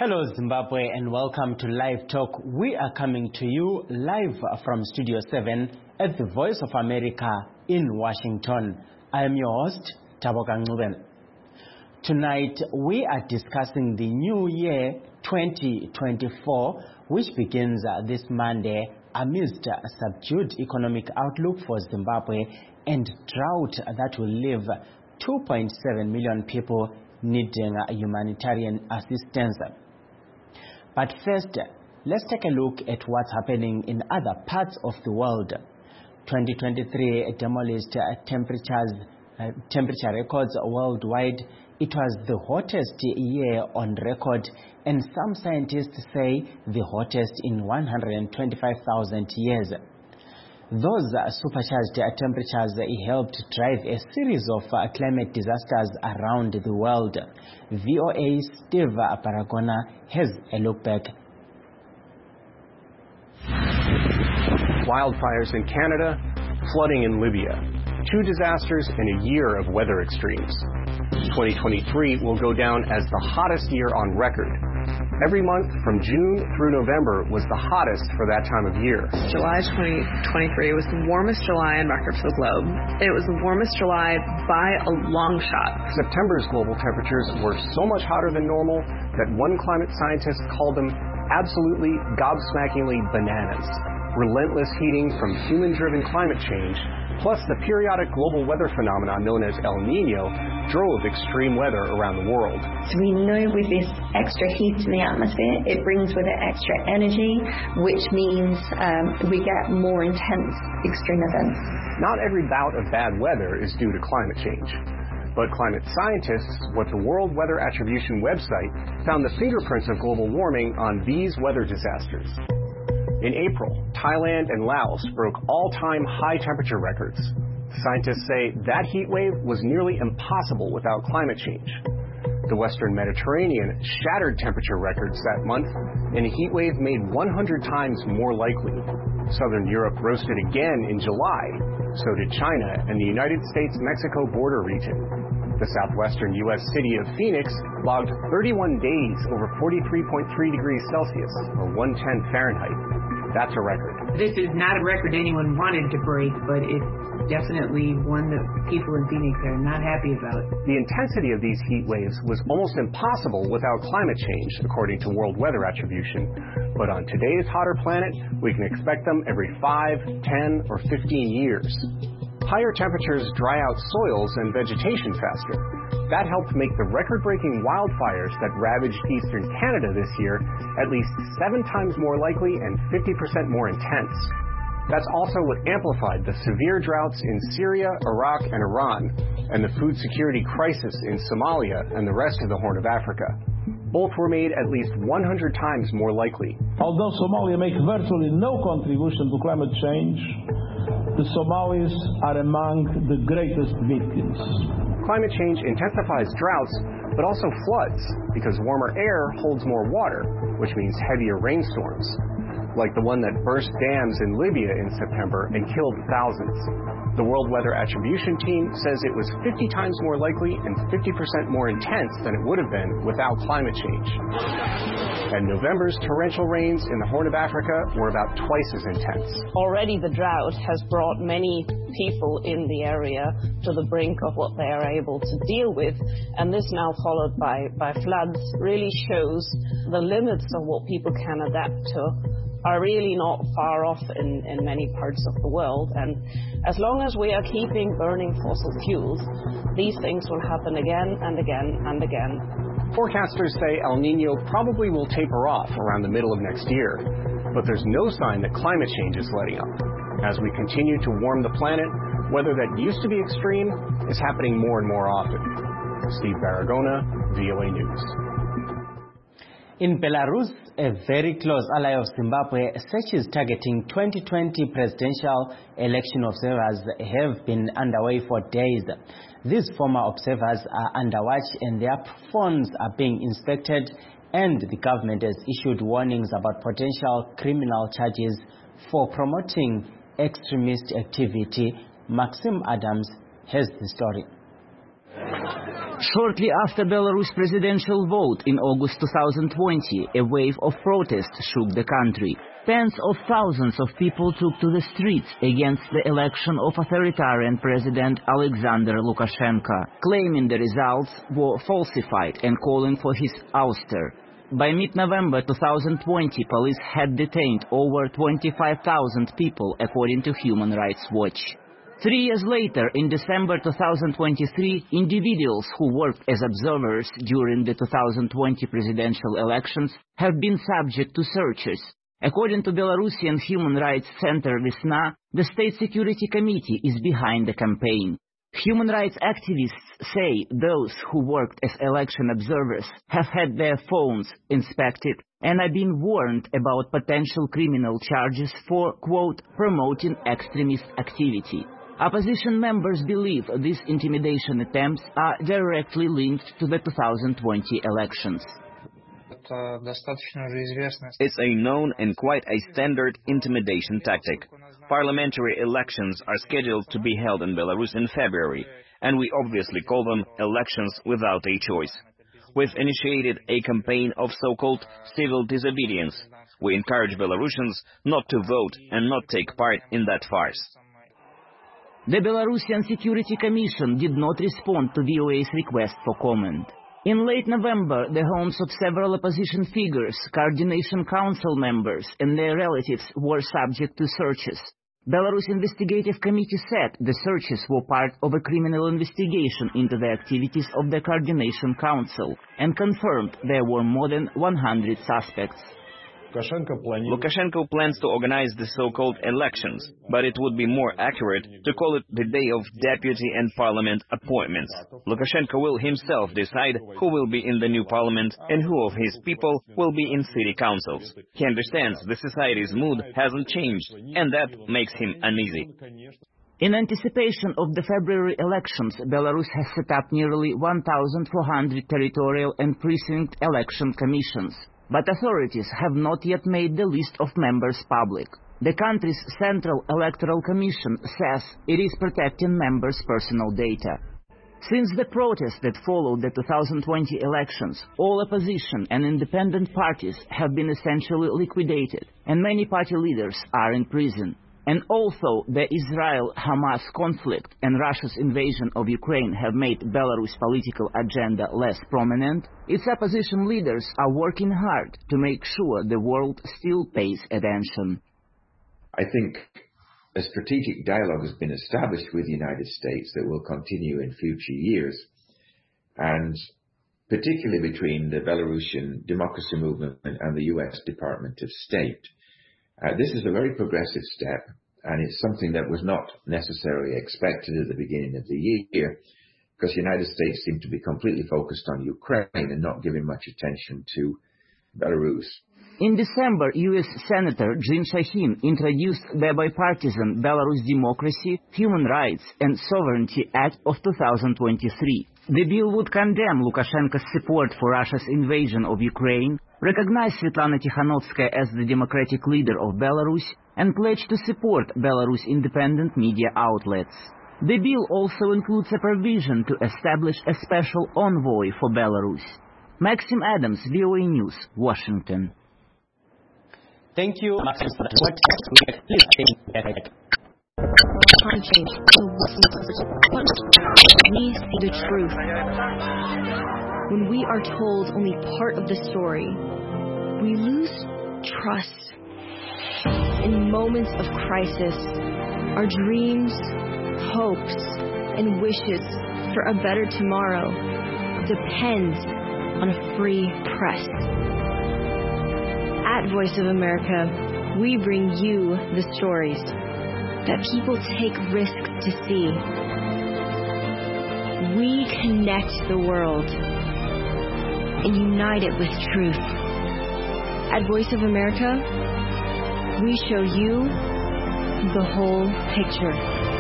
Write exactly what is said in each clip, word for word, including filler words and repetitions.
Hello Zimbabwe and welcome to Live Talk. We are coming to you live from Studio seven at the Voice of America in Washington. I am your host, Taboka Ngcuben. Tonight we are discussing the new year twenty twenty-four, which begins this Monday amidst a subdued economic outlook for Zimbabwe and drought that will leave two point seven million people needing humanitarian assistance. But first, let's take a look at what's happening in other parts of the world. twenty twenty-three demolished temperatures, uh, temperature records worldwide. It was the hottest year on record, and some scientists say the hottest in one hundred twenty-five thousand years. Those uh, supercharged uh, temperatures uh, helped drive a series of uh, climate disasters around the world. V O A's Steve Baragona has a look back. Wildfires in Canada, flooding in Libya. Two disasters in a year of weather extremes. twenty twenty-three will go down as the hottest year on record. Every month from June through November was the hottest for that time of year. July twenty twenty-three was the warmest July on record for the globe. It was the warmest July by a long shot. September's global temperatures were so much hotter than normal that one climate scientist called them absolutely gobsmackingly bananas. Relentless heating from human-driven climate change, plus the periodic global weather phenomenon known as El Nino, drove extreme weather around the world. So we know with this extra heat in the atmosphere, it brings with it extra energy, which means um, we get more intense extreme events. Not every bout of bad weather is due to climate change. But climate scientists with the World Weather Attribution website found the fingerprints of global warming on these weather disasters. In April, Thailand and Laos broke all-time high temperature records. Scientists say that heat wave was nearly impossible without climate change. The Western Mediterranean shattered temperature records that month, and a heat wave made one hundred times more likely. Southern Europe roasted again in July. So did China and the United States-Mexico border region. The southwestern U S city of Phoenix logged thirty-one days over forty-three point three degrees Celsius, or one hundred ten Fahrenheit. That's a record. This is not a record anyone wanted to break, but it's definitely one that people in Phoenix are not happy about. The intensity of these heat waves was almost impossible without climate change, according to World Weather Attribution. But on today's hotter planet, we can expect them every five, ten, or fifteen years. Higher temperatures dry out soils and vegetation faster. That helped make the record-breaking wildfires that ravaged eastern Canada this year at least seven times more likely and fifty percent more intense. That's also what amplified the severe droughts in Syria, Iraq, and Iran, and the food security crisis in Somalia and the rest of the Horn of Africa. Both were made at least one hundred times more likely. Although Somalia makes virtually no contribution to climate change, the Somalis are among the greatest victims. Climate change intensifies droughts, but also floods, because warmer air holds more water, which means heavier rainstorms, like the one that burst dams in Libya in September and killed thousands. The World Weather Attribution team says it was fifty times more likely and fifty percent more intense than it would have been without climate change. And November's torrential rains in the Horn of Africa were about twice as intense. Already the drought has brought many people in the area to the brink of what they are able to deal with, and this now followed by, by floods really shows the limits of what people can adapt to are really not far off in, in many parts of the world. And as long as we are keeping burning fossil fuels, these things will happen again and again and again. Forecasters say El Nino probably will taper off around the middle of next year, but there's no sign that climate change is letting up. As we continue to warm the planet, weather that used to be extreme is happening more and more often. Steve Baragona, V O A News. In Belarus, a very close ally of Zimbabwe, searches targeting twenty twenty presidential election observers have been underway for days. These former observers are under watch and their phones are being inspected, and the government has issued warnings about potential criminal charges for promoting extremist activity. Maxim Adams has the story. Shortly after Belarus presidential vote in August two thousand twenty, a wave of protests shook the country. Tens of thousands of people took to the streets against the election of authoritarian President Alexander Lukashenko, claiming the results were falsified and calling for his ouster. By mid-November two thousand twenty, police had detained over twenty-five thousand people, according to Human Rights Watch. Three years later, in December two thousand twenty-three, individuals who worked as observers during the two thousand twenty presidential elections have been subject to searches. According to Belarusian Human Rights Center Vesna, the State Security Committee is behind the campaign. Human rights activists say those who worked as election observers have had their phones inspected and are being warned about potential criminal charges for, quote, promoting extremist activity. Opposition members believe these intimidation attempts are directly linked to the two thousand twenty elections. It's a known and quite a standard intimidation tactic. Parliamentary elections are scheduled to be held in Belarus in February, and we obviously call them elections without a choice. We've initiated a campaign of so-called civil disobedience. We encourage Belarusians not to vote and not take part in that farce. The Belarusian Security Commission did not respond to V O A's request for comment. In late November, the homes of several opposition figures, Coordination Council members, and their relatives were subject to searches. Belarus Investigative Committee said the searches were part of a criminal investigation into the activities of the Coordination Council and confirmed there were more than one hundred suspects. Lukashenko plans to organize the so-called elections, but it would be more accurate to call it the day of deputy and parliament appointments. Lukashenko will himself decide who will be in the new parliament and who of his people will be in city councils. He understands the society's mood hasn't changed, and that makes him uneasy. In anticipation of the February elections, Belarus has set up nearly one thousand four hundred territorial and precinct election commissions. But authorities have not yet made the list of members public. The country's Central Electoral Commission says it is protecting members' personal data. Since the protests that followed the two thousand twenty elections, all opposition and independent parties have been essentially liquidated, and many party leaders are in prison. And although the Israel-Hamas conflict and Russia's invasion of Ukraine have made Belarus' political agenda less prominent, its opposition leaders are working hard to make sure the world still pays attention. I think a strategic dialogue has been established with the United States that will continue in future years, and particularly between the Belarusian democracy movement and the U S Department of State. Uh, this is a very progressive step, and it's something that was not necessarily expected at the beginning of the year, because the United States seemed to be completely focused on Ukraine and not giving much attention to Belarus. In December, U S Senator Jim Shaheen introduced the bipartisan Belarus Democracy, Human Rights and Sovereignty Act of two thousand twenty-three. The bill would condemn Lukashenko's support for Russia's invasion of Ukraine, recognize Svetlana Tikhanovskaya as the democratic leader of Belarus, and pledge to support Belarus' independent media outlets. The bill also includes a provision to establish a special envoy for Belarus. Maxim Adams, V O A News, Washington. Thank you, Maxim, for that. Please take Climate change. We see the truth. When we are told only part of the story, we lose trust. In moments of crisis, our dreams, hopes, and wishes for a better tomorrow depend on a free press. At Voice of America, we bring you the stories that people take risks to see. We connect the world and unite it with truth. At Voice of America, we show you the whole picture.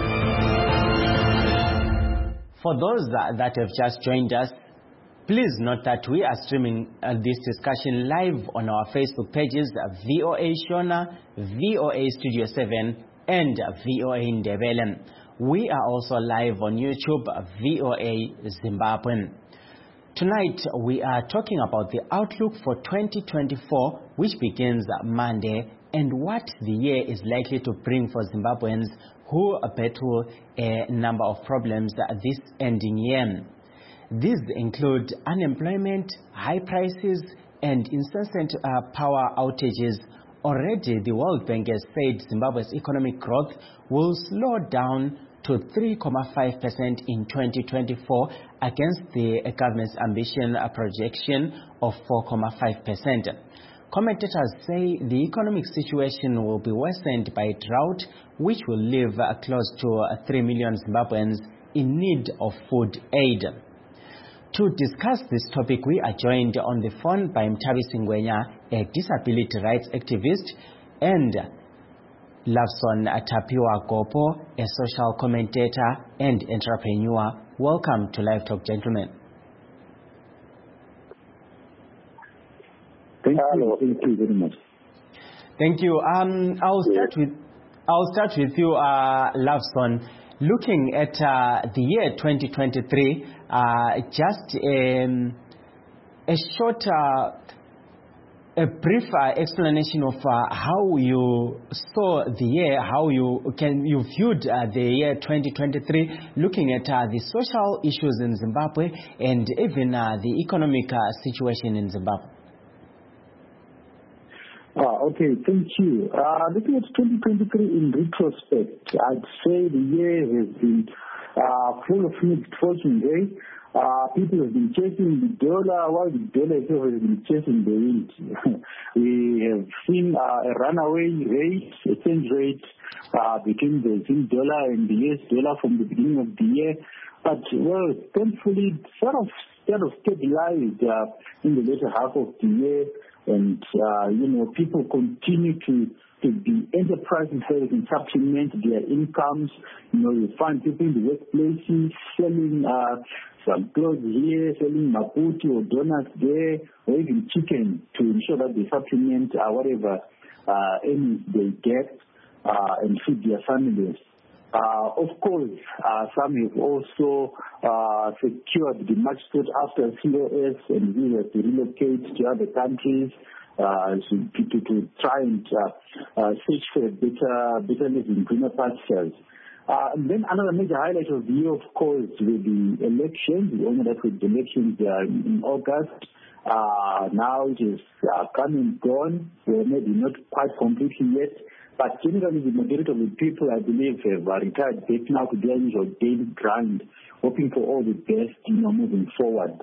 For those that, that have just joined us, please note that we are streaming uh, this discussion live on our Facebook pages, uh, V O A Shona, V O A Studio seven, and uh, V O A Ndebele. We are also live on YouTube, uh, V O A Zimbabwe. Tonight, we are talking about the outlook for twenty twenty-four, which begins Monday, and what the year is likely to bring for Zimbabweans who battle a number of problems this ending year. These include unemployment, high prices, and incessant uh, power outages. Already, the World Bank has said Zimbabwe's economic growth will slow down to three point five percent in twenty twenty-four against the government's ambition projection of four point five percent. Commentators say the economic situation will be worsened by drought, which will leave uh, close to uh, three million Zimbabweans in need of food aid. To discuss this topic, we are joined on the phone by Mthabisi Ngwenya, a disability rights activist, and Loveson Tapiwa Gopo, a social commentator and entrepreneur. Welcome to Live Talk, gentlemen. Thank you. Thank you very much. Thank you. Um, I'll start with I'll start with you, uh, Loveson. Looking at uh, the year twenty twenty-three, uh, just um, a short, uh, a brief uh, explanation of uh, how you saw the year, how you can you viewed uh, the year twenty twenty-three, looking at uh, the social issues in Zimbabwe and even uh, the economic uh, situation in Zimbabwe. Ah, okay, thank you. Uh, looking at twenty twenty-three in retrospect, I'd say the year has been uh, full of mixed fortune, eh? Uh, people have been chasing the dollar while the dollar itself has been chasing the wind. We have seen uh, a runaway rate, exchange rate uh, between the Zim dollar and the U S dollar from the beginning of the year. But, well, thankfully, sort of, sort of stabilized uh, in the later half of the year. And, uh, you know, people continue to, to be enterprising so they can supplement their incomes. You know, you find people in the workplaces selling uh, some clothes here, selling maputi or donuts there, or even chicken to ensure that they supplement uh, whatever uh, earnings they get uh, and feed their families. Uh, of course, uh, some have also uh, secured the much sought after C O S and we have to relocate to other countries uh, to, to, to try and uh, uh, search for a better, better living, greener pastures. Uh, and then another major highlight of the year, of course, will be elections. We all know that with the elections uh, in August. Uh, now it is uh, come and gone, well, maybe not quite completely yet. But generally, the majority of the people, I believe, have uh, retired back now to their usual daily grind, hoping for all the best, you know, moving forward.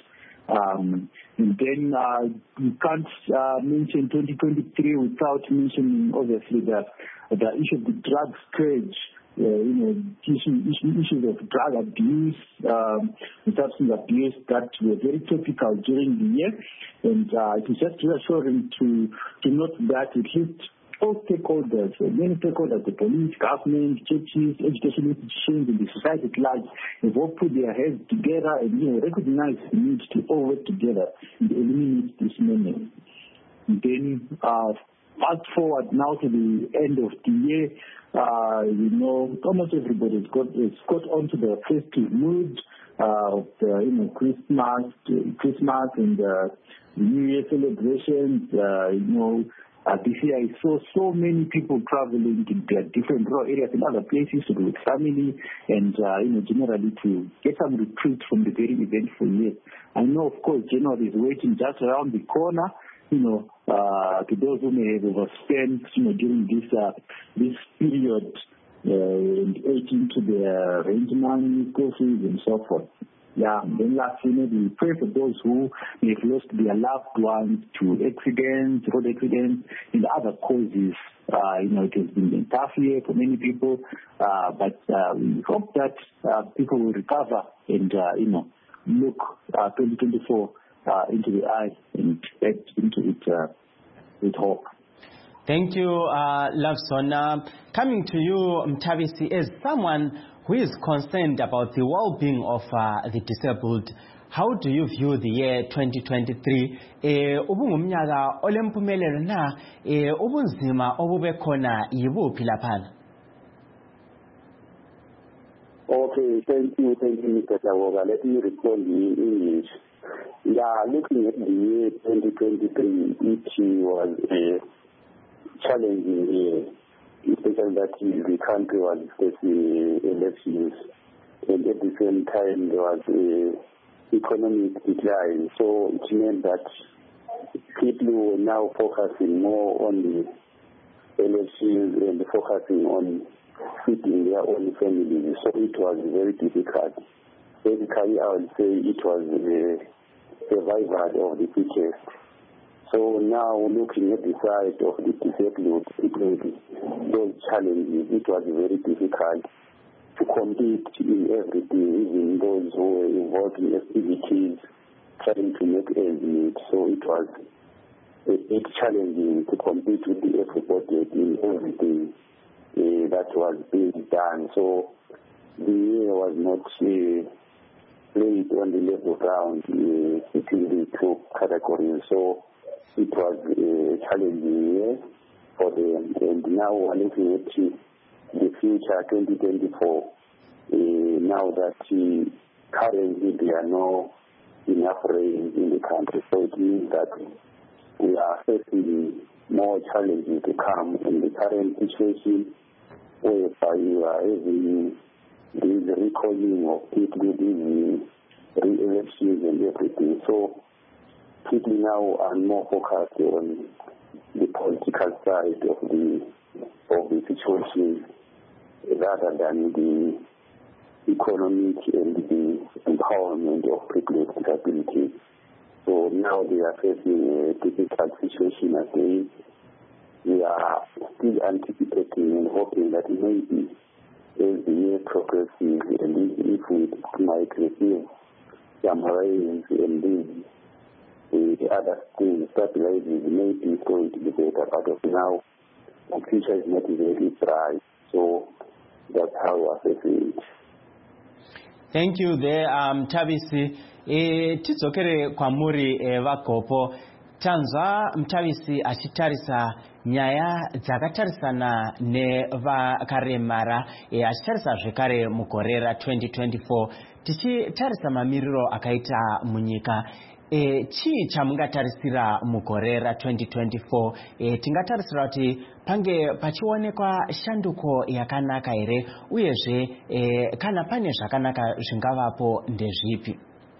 Um, and then uh, you can't uh, mention twenty twenty-three without mentioning, obviously, the, the issue of the drug scourge, uh, you know, issue, issue, issues of drug abuse, um, substance abuse that were very topical during the year. And uh, it is just reassuring to, to note that at least all stakeholders, many stakeholders, the police, government, churches, education institutions, and the society at large have all put their heads together and, you know, recognize the need to all work together and eliminate this menace. And then, uh, fast forward now to the end of the year, uh, you know, almost everybody has got, has got onto the festive mood uh, of the, you know, Christmas, Christmas and uh, New Year celebrations, uh, you know. Uh, this year I saw so many people traveling to their different rural areas and other places to be with family and, uh, you know, generally to get some retreat from the very eventful year. I know, of course, January is waiting just around the corner, you know, uh, to those who may have overspent, you know, during this, uh, this period, uh, and ate into their rent money, school fees, and so forth. Yeah, and then lastly, maybe we pray for those who may have lost their loved ones to accidents, road accidents, and other causes. Uh, you know, it has been a tough year for many people, uh, but uh, we hope that uh, people will recover and, uh, you know, look uh, twenty twenty-four uh, into the eye and get into it uh, with hope. Thank you, uh, Loveson. Uh, coming to you, Mthabisi, as someone who is concerned about the well-being of uh, the disabled, how do you view the year twenty twenty-three? Ubungumnyaka olempumelelo na ubunzima obube khona yibuphi laphana? Okay, thank you, thank you, Mister Tawoga. Let me respond in English. Yeah, looking at the year twenty twenty-three, it was a challenging year, especially that the country was facing elections, and at the same time there was a economic decline. So it meant that people were now focusing more on the elections and focusing on feeding their own families. So it was very difficult. Basically, I would say it was the survival of the fittest. So now looking at the side of the disabled people, those challenges, it was very difficult to compete in everything, even those who were involved in activities, trying to make ends meet. So it was a bit challenging to compete with the everybody in everything uh, that was being done. So the year was not uh, played on the level ground uh, between the two categories. So it was a challenging year for them. And now we're looking at the future, twenty twenty-four, uh, now that uh, currently there are no enough rain in the country. So it means that we are facing more challenges to come in the current situation, whereby you are having this recalling of people, these re-elections and everything. So people now are more focused on the political side of the of the situation rather than the economic and the empowerment of people with disabilities. So now they are facing a difficult situation again. We are still anticipating and hoping that maybe as the year progresses and if we might receive some rains and then the other things stabilizes, maybe it's going to be better. But of now, the future is not very bright. So that's how we are facing it. Thank you there, um, Mtavisi. E, tidzokere kwamuri e, vagopo tanzwa Mtavisi achitarisa nyaya dzakatarisana nevakaremara e, achitarisa zvekare mugore ra twenty twenty-four tichitarisa mamiriro akaita munyika. E, chii chamungatarisira mugore ra twenty twenty-four? E, tingatarisira kuti pange pachionekwa shanduko yakanaka here, uyezve e, kana pane zvakanaka zvingavapo ndezvipi?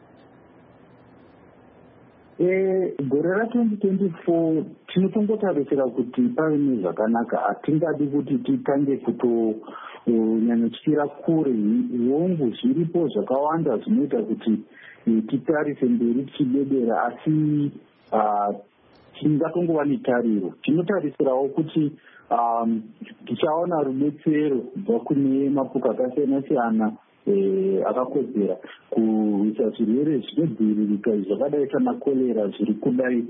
Eh, gore ra twenty twenty-four tinotongotarisira kuti pave nezvakanaka. Hatingadi kuti titange kutonyanyotyiira kure. Hongu zviripo zvakawanda zvinoita kuti titarise mberi tichidedera, asi tingatongova netariro. Tinotarisirawo kuti tichaona rudetsero kubva kune mapuka akasiyana siyana akakodzera kuisa zvirwere zvinodziviririka zvakadai sana korera zviri kudai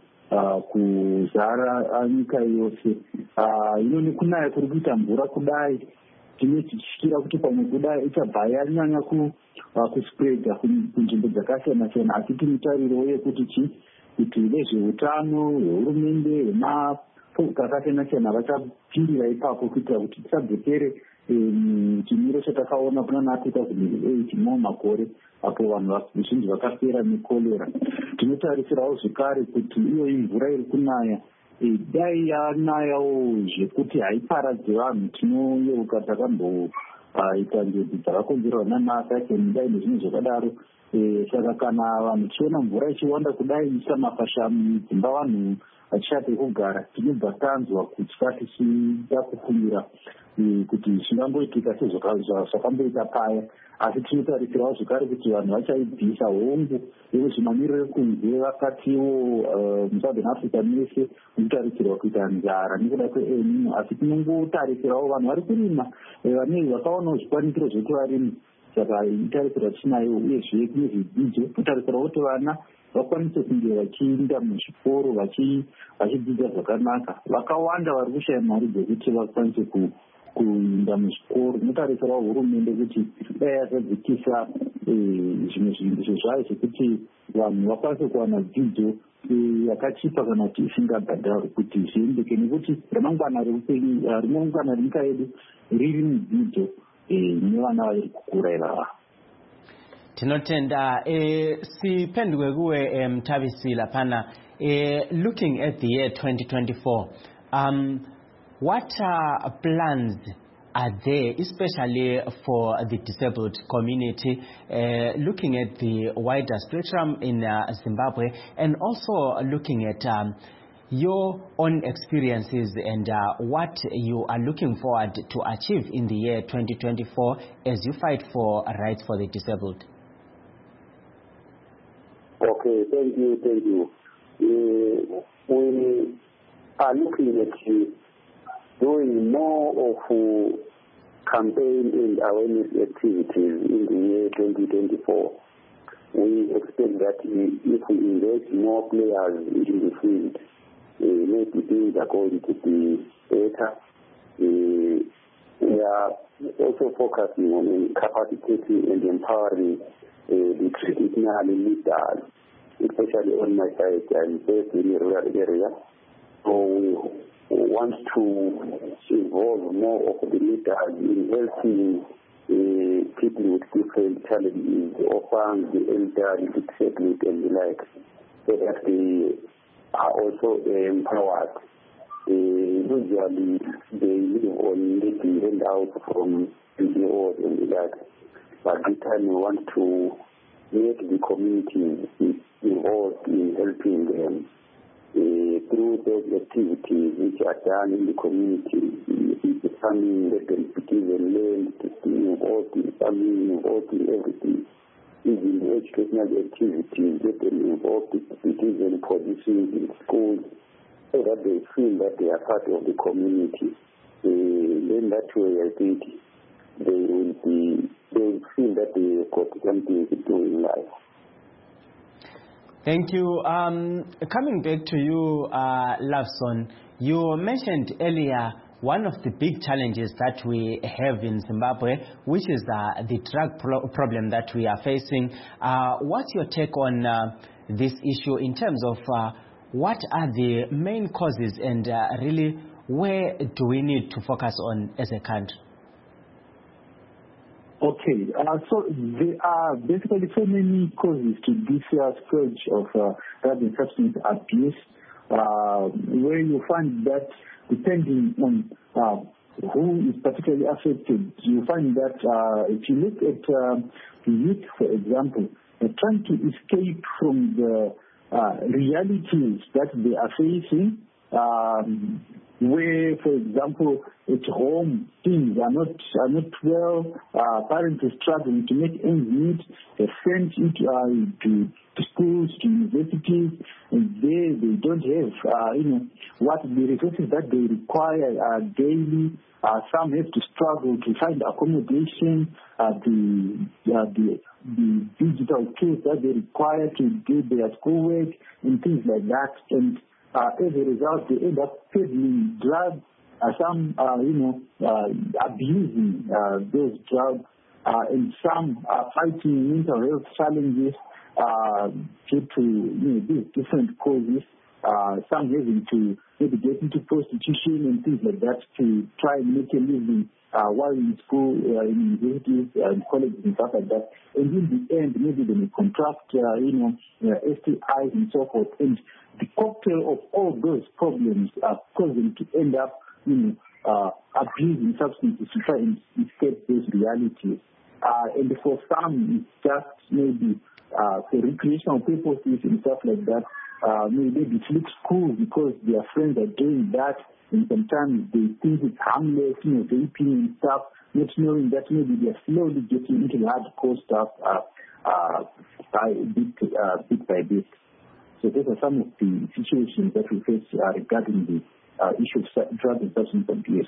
kuzara nyika yose. Hino nekunaya kuri kuita mvura kudai tinotityira kuti pamwe kudai ichabva yanyanya kuspreada kunzvimbo dzakasiyana siyana, asi tinotariro yekuti chi kuti vezveutano, vehurumende, vemapoka akasiyana siyana vachapindira ipapo kuitira kuti tisadzokere chimiro chatakaona kuna two thousand eight mo makore apo vanhu vazhinji vakapera nekorera. Tinotarisirawo zvekare kuti iyo imvura iri kunaya dai yanayawo zvekuti haiparadzi vanhu. Tinoyeuka takamboita njodzi dzakakonzerwa namasakeni dai nezvinhu zvakadaro. Saka kana vanhu tichiona mvura ichiwanda kudai isa mafashamu dzimba vanhu vachishate kugara, tinobva tanzwa kutya tichida kufungira kuti zvingamboitika sezvakamboita paya. Asi tinotarisirawo zvekare kuti vanhu vachaibvisa hongu yekuti mamiriro ekunze vakatiwo musouthern africa mese munotarisirwa kuita nzara nekuda kweelnino. Asi tinongotarisirawo vanhu vari kurima vanei vakaonawo zvikwanisiro zvekuvarimi, saka itarisirwa tinayo. Uyezve kune zvidzidzo totarisirawo kuti vana vakwanise kunge vachiinda muzvikoro vachidzidza zvakanaka. Vakawanda vari kushaya mari dzekuti vakwanise kuinda muzvikoro. Inotarisirawo hurumende kuti dai yazadzikisa zvimwe zvinhu zvayo zvekuti vanhu vakwanise kuwana dzidzo yakachipa kana kuti isingabhadharwi kuti zviendeke, nekuti ramangwana reupenyu ramangwana renyika yedu riri mudzidzo. ni vana vaikukura. Tinotenda eh, siphendukwe kuwe Mthabisi laphana eh, looking at the year twenty twenty-four, um, what uh, plans are there, especially for the disabled community, uh, looking at the wider spectrum in uh, Zimbabwe, and also looking at um, your own experiences and uh, what you are looking forward to achieve in the year twenty twenty-four as you fight for rights for the disabled? Okay, thank you, thank you. Uh, we are looking at uh, doing more of uh, campaign and awareness activities in the year twenty twenty-four. We expect that we, if we engage more players in the field, uh, maybe things are going to be better. Uh, we are also focusing on capacitating and empowering uh, the traditional leaders, especially on my side. I'm based in a rural area, so we want to involve more of the leaders in helping uh, people with different challenges, orphans, the elderly, the disabled, and the like, so that they are also empowered. Uh, usually they live on maybe handouts from N G Os and the like, but this time we want to make the community involved in helping them uh, through those activities which are done in the community. The farming, let them be given land, to be involved in farming, involved in everything. Even educational activities, get them involved in be given positions in schools, so that they feel that they are part of the community. Uh, in that way, I think they will be, they will feel that they got something to do in life. Thank you. Um, coming back to you, uh, Loveson, you mentioned earlier one of the big challenges that we have in Zimbabwe, which is uh, the drug pro problem that we are facing. Uh, what's your take on uh, this issue in terms of uh, what are the main causes and uh, really where do we need to focus on as a country? Okay, uh, so there are basically so many causes to this uh, scourge of uh, drug and substance abuse, uh, where you find that depending on uh, who is particularly affected, you find that uh, if you look at uh, the youth, for example, they're trying to escape from the uh, realities that they are facing, um, where, for example, at home things are not are not well, uh, parents are struggling to make ends meet, they're sent into uh, to, to schools, to universities, and there they don't have uh, you know what the resources that they require uh, daily. Uh, some have to struggle to find accommodation, uh, the, uh, the the digital tools that they require to do their schoolwork and things like that. And uh, as a result, they end up peddling drugs. Uh, some, uh, you know, uh, abusing uh, those drugs, uh, and some are fighting mental health challenges uh, due to you know, these different causes. Uh, some having to maybe get into prostitution and things like that to try and make a living uh, while in school, uh, in universities, uh, in colleges and stuff like that. And in the end, maybe they may contract, uh, you know, uh, S T Is and so forth. And the cocktail of all those problems are causing to end up, you know, uh, abusing substances to try and escape those realities. Uh, and for some, it's just maybe uh, for recreational purposes and stuff like that. Uh, maybe they flip school because their friends are doing that, and sometimes they think it's harmless, you know, vaping and stuff, not knowing that maybe they're slowly getting into hardcore stuff uh, uh, by bit, uh, bit by bit. So those are some of the situations that we face uh, regarding the uh, issue of drug and substance abuse.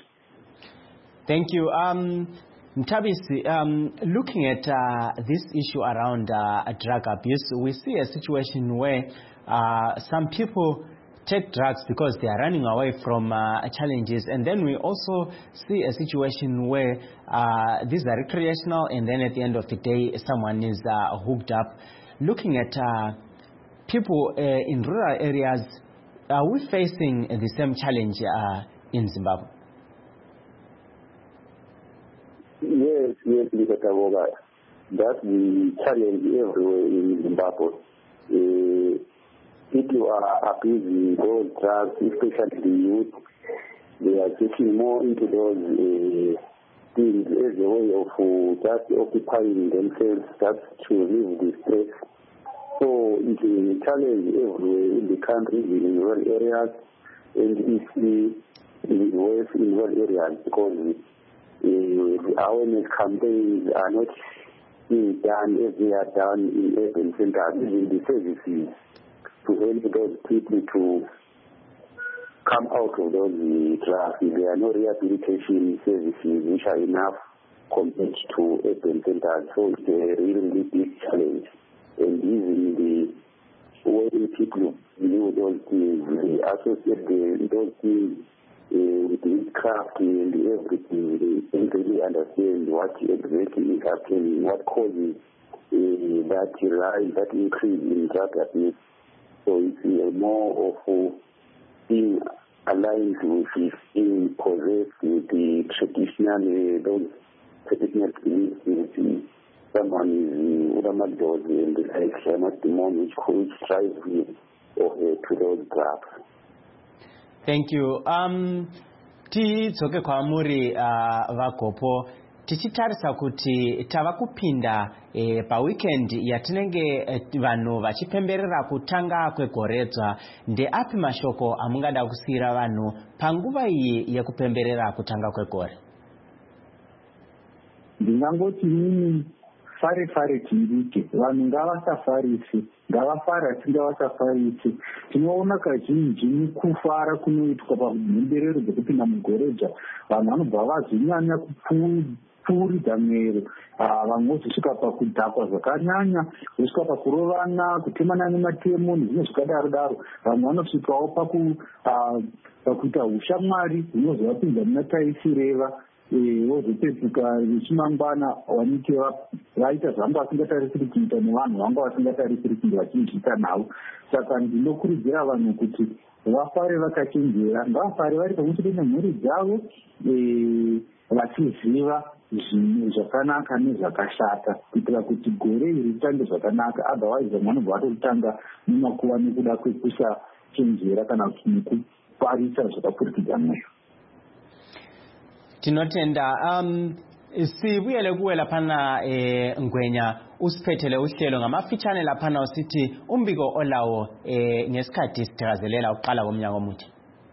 Thank you. Um, Mthabisi, um, looking at uh, this issue around uh, drug abuse, we see a situation where uh, some people take drugs because they are running away from uh, challenges, and then we also see a situation where uh, these are recreational, and then at the end of the day, someone is uh, hooked up. Looking at uh, people uh, in rural areas, are we facing the same challenge uh, in Zimbabwe? Yes, that's the challenge everywhere in Zimbabwe. Uh, people are abusing those drugs, especially the youth. They are getting more into those uh, things as a way of uh, just occupying themselves, just to relieve the stress. So it's a challenge everywhere in the country, in rural areas, and it's uh, worse in rural areas because uh, the awareness campaigns are not being done as they are done in urban centers, even the services to help those people to come out of those drugs. There are no rehabilitation services which are enough compared to urban centers. So it's a really big challenge. And even the way people view those things, they associate the, those things uh, with witchcraft and everything. They don't really understand what exactly is happening, what causes uh, that rise, that increase in drug abuse. So it's uh, more of uh, being aligned with being possessed with the traditional, uh, those traditional beliefs with someone is Uramadod and the like, not the one which could drive him or her to those drugs. Thank you. Um, tidzoke kwamuri uh, vagopo tichitarisa kuti tava kupinda eh, paweekend yatinenge eh, vanhu vachipemberera kutanga kwegoredzva. Ndeapi mashoko amungada kusiyira vanhu panguva iyi yekupemberera kutanga kwegore? Ndingangoti nini fare fare tindike, vanhu ngavasafarisi, ngavafara tingavasafarisi. Tinoona kazhinji nekufara kunoitwa pamhemberero dzekupinda mugoredzva, vanhu vanobva vazinyanya kupfuuridza mwero, vamwe vozosvika pakudhakwa zvakanyanya, vosvika pakurovana, kutemana nematemo nezvimwe zvakadaro daro. Vamwe vanosvikawo pakuita ushamwari hunozovapinza muna taisireva. Vozopetuka vechimangwana vanike vaita zvanga vasingatarisiri kuita nevanhu vanga vasingatarisiri kunge vachizviita navo. Saka ndinokurudzira vanhu kuti vafare vakachenjera, ngavafare vari pamwechete nemhuri dzavo vachiziva zvinhu zvakanaka nezvakashata kuitira kuti gore iri ritange zvakanaka. Otherwise vamwe vanobva vatotanga nemakuva nekuda kwekusachenjera kana kuti nekuparisa zvakapfurikidza mweyo. Tinotenda. um sibuyele kuwe laphana eh Ngwenya, usiphethele uhlelo ngamafitshane laphana usithi umbiko olawo eh ngesikhathi sithakazelela uqala komnyaka omutsha.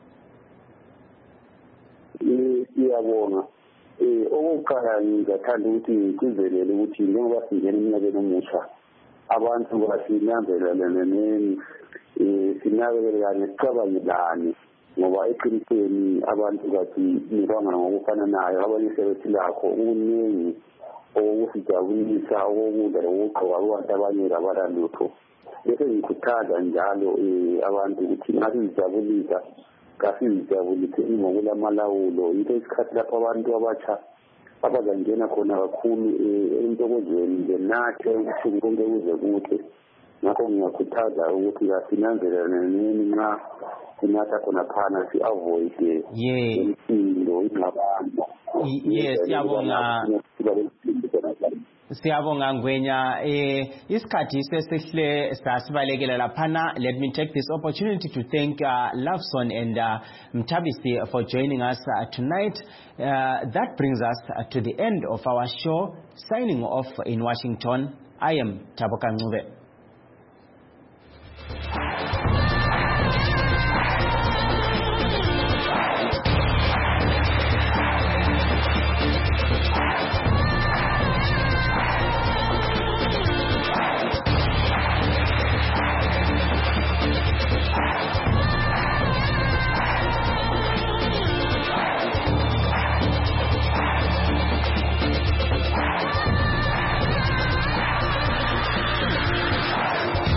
Eh siyabonga. Eh okuqala ngizathanda ukuthi kuzelele ukuthi njengoba singena eminyakeni omutsha abantu basinanzelelane neni eh sinakelelane sicabangilane ngoba eqinisweni abantu bathi nibanga ngokufana nayo, abanye sebethilakho ukuningi okusijabulisa okudla lokugqoka abantu abanye abalalutho. Bese ngikhuthaza njalo abantu ukuthi ngasizijabulisa kasizijabulise ngokulamalawulo. Into isikhathi lapho abantu abatsha abazangena khona kakhulu entokozweni ngenathe ukuthi konke kuze kuhle. Ngakho ngiyakhuthaza ukuthi asinanzelane nini nxa sinatha khona phana si-avoid imisindo ingxabano. Yes, siyabonga. Siyabonga Ngwenya. Eh isikhathi sesihle sasibalekela laphana. Let me take this opportunity to thank uh, Loveson and uh, Mthabisi for joining us uh, tonight. Uh, that brings us uh, to the end of our show. Signing off in Washington, I am Taboka Ncube.